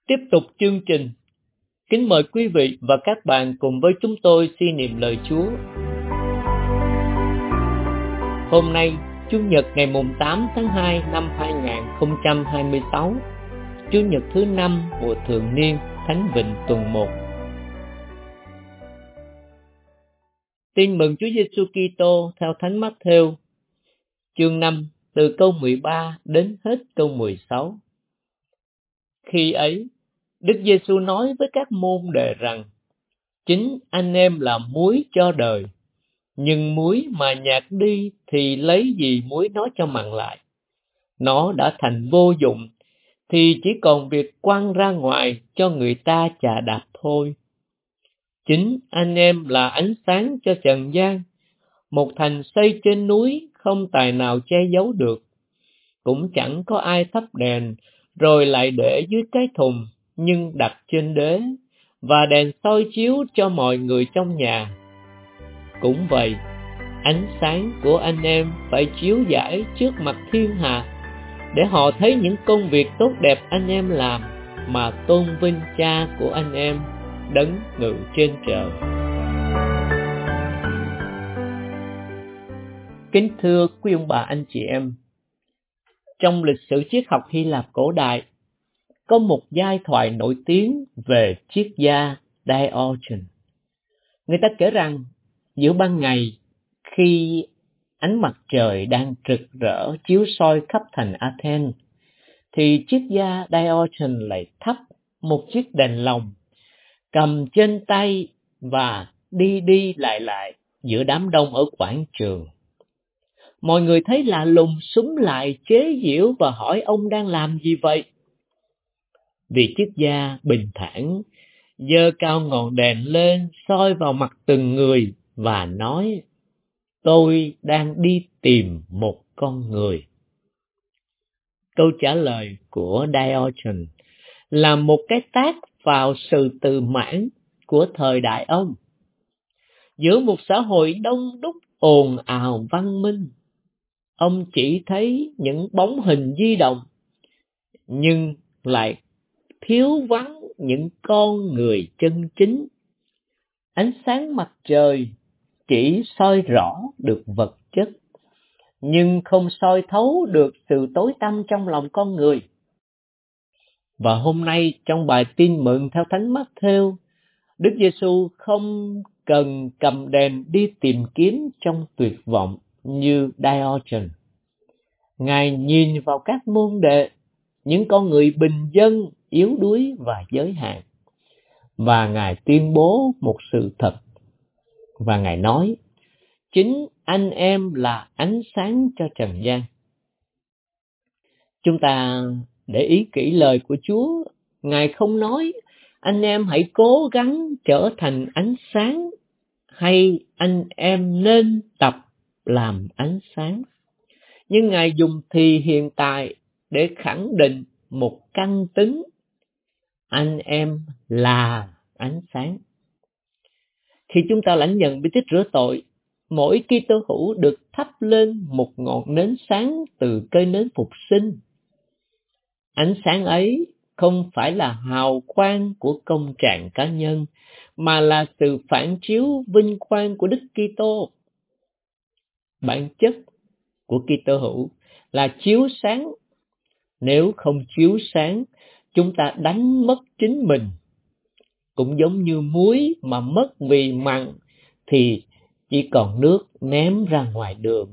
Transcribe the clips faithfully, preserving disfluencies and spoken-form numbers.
Tiếp tục chương trình, kính mời quý vị và các bạn cùng với chúng tôi suy niệm lời Chúa. Hôm nay, Chủ nhật ngày mùng tám tháng hai năm hai nghìn không trăm hai mươi sáu, Chủ nhật thứ năm mùa thường niên Thánh Vịnh tuần một. Tin mừng Chúa Giêsu Kitô theo Thánh Mát-thêu, chương năm, từ câu mười ba đến hết câu mười sáu. Khi ấy, Đức Giêsu nói với các môn đệ rằng: chính anh em là muối cho đời, nhưng muối mà nhạt đi thì lấy gì muối nó cho mặn lại? Nó đã thành vô dụng, thì chỉ còn việc quăng ra ngoài cho người ta chà đạp thôi. Chính anh em là ánh sáng cho trần gian. Một thành xây trên núi không tài nào che giấu được. Cũng chẳng có ai thắp đèn rồi lại để dưới cái thùng, nhưng đặt trên đế, và đèn soi chiếu cho mọi người trong nhà. Cũng vậy, ánh sáng của anh em phải chiếu rải trước mặt thiên hạ, để họ thấy những công việc tốt đẹp anh em làm, mà tôn vinh Cha của anh em đấng ngự trên trời. Kính thưa quý ông bà anh chị em, trong lịch sử triết học Hy Lạp cổ đại, có một giai thoại nổi tiếng về triết gia Diogenes. Người ta kể rằng giữa ban ngày, khi ánh mặt trời đang rực rỡ chiếu soi khắp thành Athens, thì triết gia Diogenes lại thắp một chiếc đèn lồng, cầm trên tay và đi đi lại lại giữa đám đông ở quảng trường. Mọi người thấy lạ lùng, xúm lại chế giễu và hỏi ông đang làm gì vậy? Vị triết gia bình thản giơ cao ngọn đèn lên, soi vào mặt từng người và nói: tôi đang đi tìm một con người. Câu trả lời của Diogenes là một cái tát vào sự tự mãn của thời đại ông. Giữa một xã hội đông đúc ồn ào văn minh, ông chỉ thấy những bóng hình di động, nhưng lại thiếu vắng những con người chân chính. Ánh sáng mặt trời chỉ soi rõ được vật chất, nhưng không soi thấu được sự tối tăm trong lòng con người. Và hôm nay trong bài tin mừng theo Thánh Mát-thêu, Đức Giêsu không cần cầm đèn đi tìm kiếm trong tuyệt vọng như Diogenes. Ngài nhìn vào các môn đệ, những con người bình dân, yếu đuối và giới hạn, và Ngài tuyên bố một sự thật. Và Ngài nói: chính anh em là ánh sáng cho trần gian. Chúng ta để ý kỹ lời của Chúa. Ngài không nói anh em hãy cố gắng trở thành ánh sáng, hay anh em nên tập làm ánh sáng. Nhưng Ngài dùng thì hiện tại để khẳng định một căn tính: anh em là ánh sáng. Khi chúng ta lãnh nhận bí tích rửa tội, mỗi Kitô hữu được thắp lên một ngọn nến sáng từ cây nến phục sinh. Ánh sáng ấy không phải là hào quang của công trạng cá nhân, mà là sự phản chiếu vinh quang của Đức Kitô. Bản chất của Kitô hữu là chiếu sáng. Nếu không chiếu sáng, chúng ta đánh mất chính mình. Cũng giống như muối mà mất vì mặn thì chỉ còn nước ném ra ngoài đường.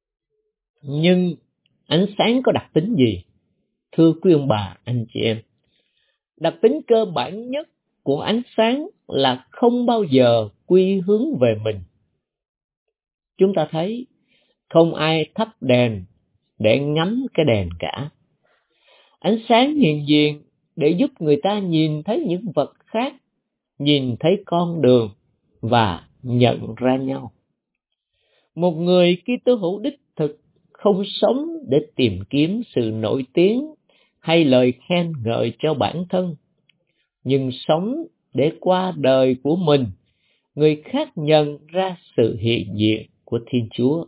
Nhưng ánh sáng có đặc tính gì? Thưa quý ông bà, anh chị em, đặc tính cơ bản nhất của ánh sáng là không bao giờ quy hướng về mình. Chúng ta thấy không ai thắp đèn để ngắm cái đèn cả. Ánh sáng hiện diện để giúp người ta nhìn thấy những vật khác, nhìn thấy con đường và nhận ra nhau. Một người Kitô hữu đích thực không sống để tìm kiếm sự nổi tiếng hay lời khen ngợi cho bản thân, nhưng sống để qua đời của mình, người khác nhận ra sự hiện diện của Thiên Chúa.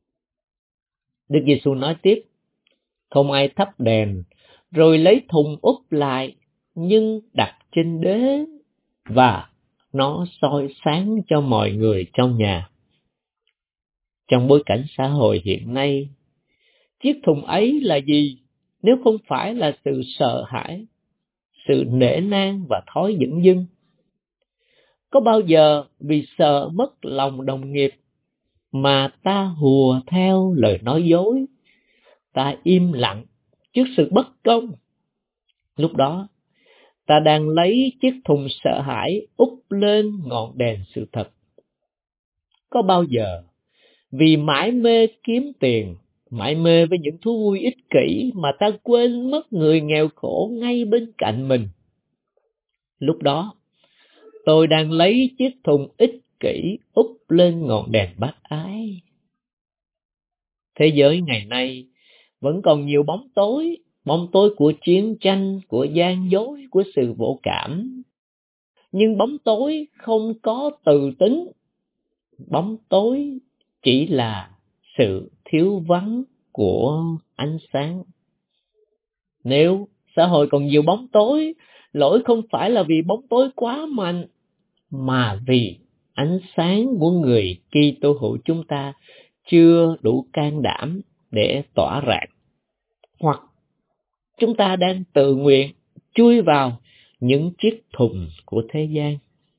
Đức Giêsu nói tiếp: không ai thắp đèn rồi lấy thùng úp lại, nhưng đặt trên đế và nó soi sáng cho mọi người trong nhà. Trong bối cảnh xã hội hiện nay, chiếc thùng ấy là gì nếu không phải là sự sợ hãi, sự nể nang và thói dửng dưng? Có bao giờ vì sợ mất lòng đồng nghiệp mà ta hùa theo lời nói dối, ta im lặng trước sự bất công? Lúc đó, ta đang lấy chiếc thùng sợ hãi úp lên ngọn đèn sự thật. Có bao giờ vì mải mê kiếm tiền, mải mê với những thú vui ích kỷ mà ta quên mất người nghèo khổ ngay bên cạnh mình? Lúc đó, tôi đang lấy chiếc thùng ích kỷ úp lên ngọn đèn bác ái. Thế giới ngày nay vẫn còn nhiều bóng tối, bóng tối của chiến tranh, của gian dối, của sự vô cảm. Nhưng bóng tối không có từ tính. Bóng tối chỉ là sự thiếu vắng của ánh sáng. Nếu xã hội còn nhiều bóng tối, lỗi không phải là vì bóng tối quá mạnh, mà vì ánh sáng của người Kitô hữu chúng ta chưa đủ can đảm để tỏa rạng, hoặc chúng ta đang tự nguyện chui vào những chiếc thùng của thế gian.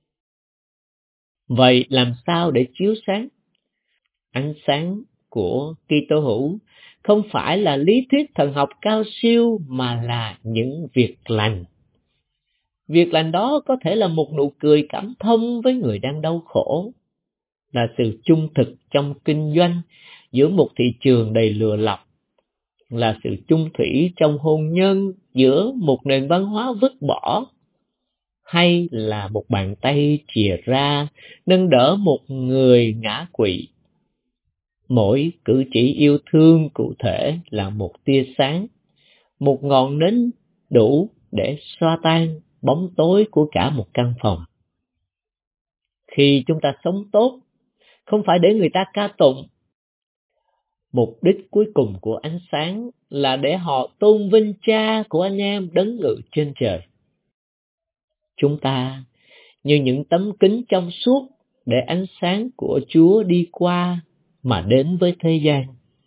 Vậy làm sao để chiếu sáng? Ánh sáng của Kitô hữu không phải là lý thuyết thần học cao siêu, mà là những việc lành. Việc lành đó có thể là một nụ cười cảm thông với người đang đau khổ, là sự trung thực trong kinh doanh giữa một thị trường đầy lừa lọc, là sự chung thủy trong hôn nhân giữa một nền văn hóa vứt bỏ, hay là một bàn tay chìa ra nâng đỡ một người ngã quỵ. Mỗi cử chỉ yêu thương cụ thể là một tia sáng, một ngọn nến đủ để xoa tan bóng tối của cả một căn phòng. Khi chúng ta sống tốt, không phải để người ta ca tụng. Mục đích cuối cùng của ánh sáng là để họ tôn vinh Cha của anh em đấng ngự trên trời. Chúng ta như những tấm kính trong suốt để ánh sáng của Chúa đi qua mà đến với thế gian.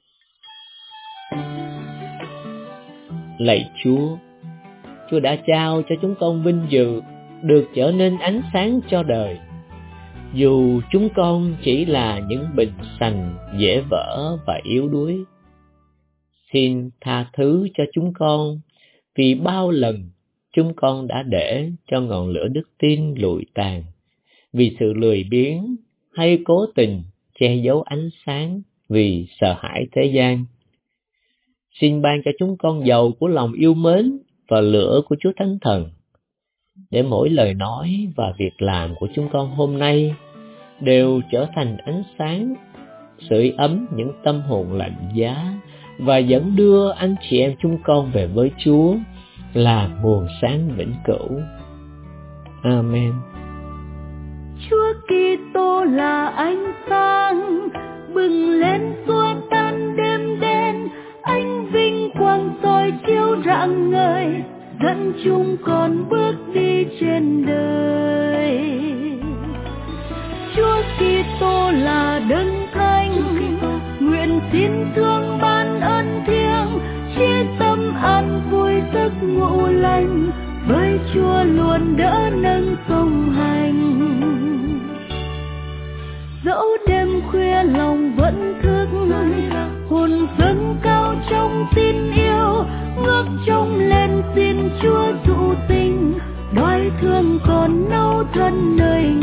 Lạy Chúa, Chúa đã trao cho chúng con vinh dự được trở nên ánh sáng cho đời. Dù chúng con chỉ là những bình sành dễ vỡ và yếu đuối, xin tha thứ cho chúng con vì bao lần chúng con đã để cho ngọn lửa đức tin lụi tàn, vì sự lười biếng hay cố tình che giấu ánh sáng vì sợ hãi thế gian. Xin ban cho chúng con dầu của lòng yêu mến và lửa của Chúa Thánh Thần, để mỗi lời nói và việc làm của chúng con hôm nay đều trở thành ánh sáng, sưởi ấm những tâm hồn lạnh giá và dẫn đưa anh chị em chúng con về với Chúa là nguồn sáng vĩnh cửu. Amen. Chúa Kitô là ánh sáng bừng lên xua tan đêm đen, ánh vinh quang soi chiếu rạng ngời, dẫn chúng con bước đi trên đời. Chúa Kitô là đấng thánh, nguyện xin thương ban ơn thiêng, chia tâm an vui giấc ngủ lành, với Chúa luôn đỡ nâng song hành. Dẫu đêm khuya lòng vẫn thức, hồn dâng cao trong tin yêu, ngước trông lên xin Chúa dụ tình, đói thương còn nấu thân nơi